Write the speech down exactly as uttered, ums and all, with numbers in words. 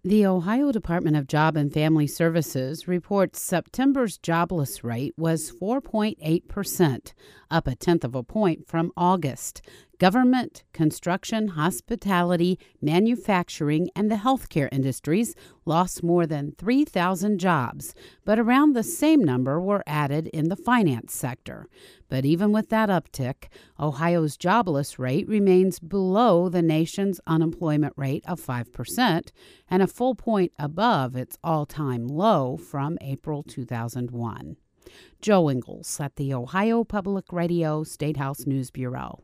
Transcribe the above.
The Ohio Department of Job and Family Services reports September's jobless rate was four point eight percent, up a tenth of a point from August. Government, construction, hospitality, manufacturing, and the healthcare industries lost more than three thousand jobs, but around the same number were added in the finance sector. But even with that uptick, Ohio's jobless rate remains below the nation's unemployment rate of five percent and a full point above its all-time low from April two thousand one. Joe Ingles at the Ohio Public Radio State House News Bureau.